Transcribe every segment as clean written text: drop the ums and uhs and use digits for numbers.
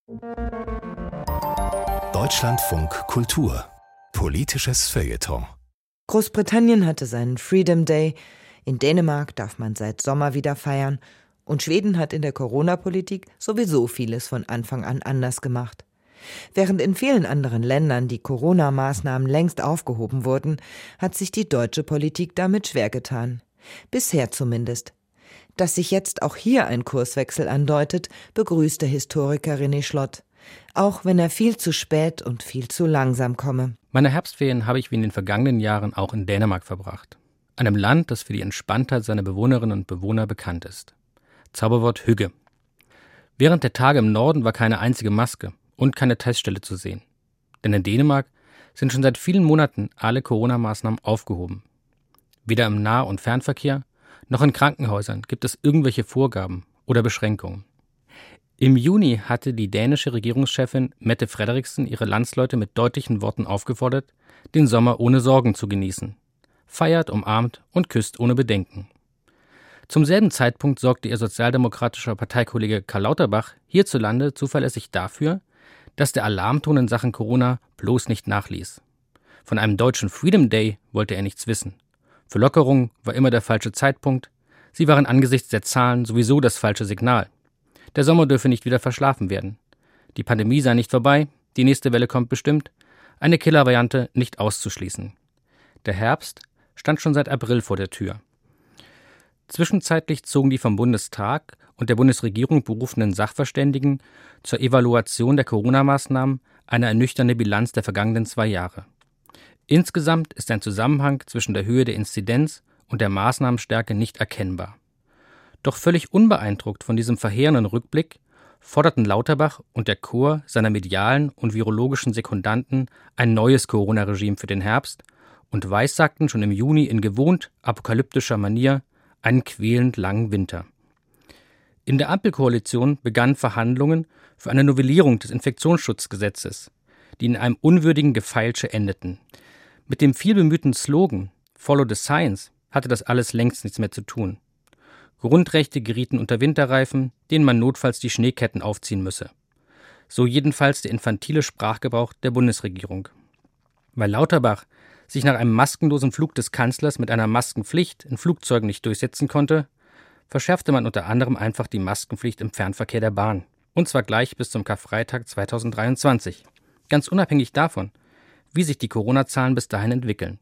Deutschlandfunk Kultur. Politisches Feuilleton. Großbritannien hatte seinen Freedom Day, in Dänemark darf man seit Sommer wieder feiern und Schweden hat in der Corona-Politik sowieso vieles von Anfang an anders gemacht. Während in vielen anderen Ländern die Corona-Maßnahmen längst aufgehoben wurden, hat sich die deutsche Politik damit schwer getan. Bisher zumindest. Dass sich jetzt auch hier ein Kurswechsel andeutet, begrüßt der Historiker René Schlott. Auch wenn er viel zu spät und viel zu langsam komme. Meine Herbstferien habe ich wie in den vergangenen Jahren auch in Dänemark verbracht. Einem Land, das für die Entspanntheit seiner Bewohnerinnen und Bewohner bekannt ist. Zauberwort Hygge. Während der Tage im Norden war keine einzige Maske und keine Teststelle zu sehen. Denn in Dänemark sind schon seit vielen Monaten alle Corona-Maßnahmen aufgehoben. Weder im Nah- und Fernverkehr noch in Krankenhäusern gibt es irgendwelche Vorgaben oder Beschränkungen. Im Juni hatte die dänische Regierungschefin Mette Frederiksen ihre Landsleute mit deutlichen Worten aufgefordert, den Sommer ohne Sorgen zu genießen. Feiert, umarmt und küsst ohne Bedenken. Zum selben Zeitpunkt sorgte ihr sozialdemokratischer Parteikollege Karl Lauterbach hierzulande zuverlässig dafür, dass der Alarmton in Sachen Corona bloß nicht nachließ. Von einem deutschen Freedom Day wollte er nichts wissen. Für Lockerung war immer der falsche Zeitpunkt. Sie waren angesichts der Zahlen sowieso das falsche Signal. Der Sommer dürfe nicht wieder verschlafen werden. Die Pandemie sei nicht vorbei, die nächste Welle kommt bestimmt. Eine Killervariante nicht auszuschließen. Der Herbst stand schon seit April vor der Tür. Zwischenzeitlich zogen die vom Bundestag und der Bundesregierung berufenen Sachverständigen zur Evaluation der Corona-Maßnahmen eine ernüchternde Bilanz der vergangenen 2 Jahre. Insgesamt ist ein Zusammenhang zwischen der Höhe der Inzidenz und der Maßnahmenstärke nicht erkennbar. Doch völlig unbeeindruckt von diesem verheerenden Rückblick forderten Lauterbach und der Chor seiner medialen und virologischen Sekundanten ein neues Corona-Regime für den Herbst und weissagten schon im Juni in gewohnt apokalyptischer Manier einen quälend langen Winter. In der Ampelkoalition begannen Verhandlungen für eine Novellierung des Infektionsschutzgesetzes, die in einem unwürdigen Gefeilsche endeten. Mit dem vielbemühten Slogan „Follow the Science“ hatte das alles längst nichts mehr zu tun. Grundrechte gerieten unter Winterreifen, denen man notfalls die Schneeketten aufziehen müsse. So jedenfalls der infantile Sprachgebrauch der Bundesregierung. Weil Lauterbach sich nach einem maskenlosen Flug des Kanzlers mit einer Maskenpflicht in Flugzeugen nicht durchsetzen konnte, verschärfte man unter anderem einfach die Maskenpflicht im Fernverkehr der Bahn. Und zwar gleich bis zum Karfreitag 2023. Ganz unabhängig davon, wie sich die Corona-Zahlen bis dahin entwickeln.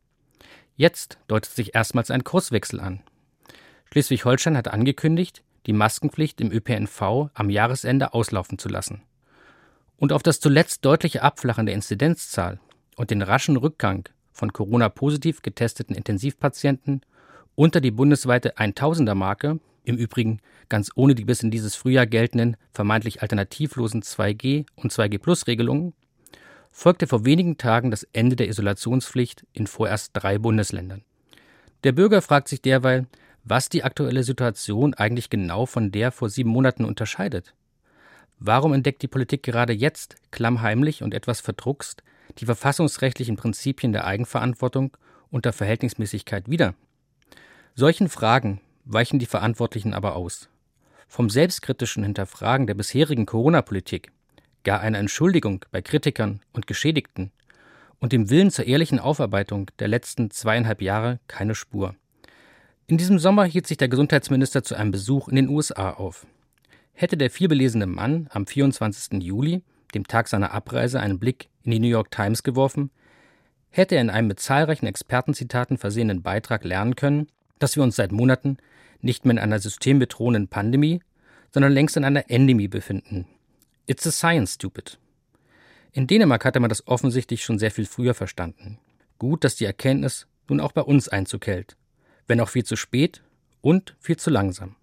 Jetzt deutet sich erstmals ein Kurswechsel an. Schleswig-Holstein hat angekündigt, die Maskenpflicht im ÖPNV am Jahresende auslaufen zu lassen. Und auf das zuletzt deutliche Abflachen der Inzidenzzahl und den raschen Rückgang von Corona-positiv getesteten Intensivpatienten unter die bundesweite 1000er-Marke, im Übrigen ganz ohne die bis in dieses Frühjahr geltenden vermeintlich alternativlosen 2G- und 2G-Plus-Regelungen, folgte vor wenigen Tagen das Ende der Isolationspflicht in vorerst 3 Bundesländern. Der Bürger fragt sich derweil, was die aktuelle Situation eigentlich genau von der vor 7 Monaten unterscheidet. Warum entdeckt die Politik gerade jetzt, klammheimlich und etwas verdruckst, die verfassungsrechtlichen Prinzipien der Eigenverantwortung und der Verhältnismäßigkeit wieder? Solchen Fragen weichen die Verantwortlichen aber aus. Vom selbstkritischen Hinterfragen der bisherigen Corona-Politik, gar einer Entschuldigung bei Kritikern und Geschädigten und dem Willen zur ehrlichen Aufarbeitung der letzten 2,5 Jahre keine Spur. In diesem Sommer hielt sich der Gesundheitsminister zu einem Besuch in den USA auf. Hätte der vielbelesene Mann am 24. Juli, dem Tag seiner Abreise, einen Blick in die New York Times geworfen, hätte er in einem mit zahlreichen Expertenzitaten versehenen Beitrag lernen können, dass wir uns seit Monaten nicht mehr in einer systembedrohenden Pandemie, sondern längst in einer Endemie befinden. It's a science, stupid. In Dänemark hatte man das offensichtlich schon sehr viel früher verstanden. Gut, dass die Erkenntnis nun auch bei uns Einzug hält. Wenn auch viel zu spät und viel zu langsam.